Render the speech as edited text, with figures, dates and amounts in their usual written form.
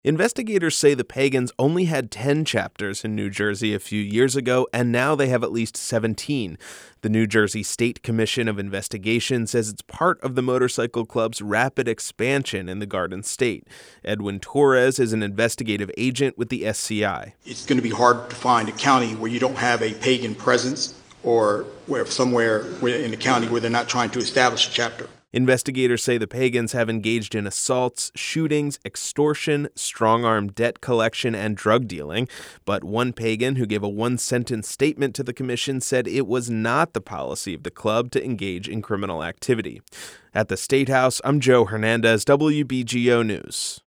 Investigators say the Pagans only had 10 chapters in New Jersey a few years ago, and now they have at least 17. The New Jersey State Commission of Investigation says it's part of the motorcycle club's rapid expansion in the Garden State. Edwin Torres is an investigative agent with the SCI. It's going to be hard to find a county where you don't have a pagan presence or where somewhere in the county where they're not trying to establish a chapter. Investigators say the Pagans have engaged in assaults, shootings, extortion, strong-arm debt collection, and drug dealing. But one Pagan who gave a one-sentence statement to the commission said it was not the policy of the club to engage in criminal activity. At the State House, I'm Joe Hernandez, WBGO News.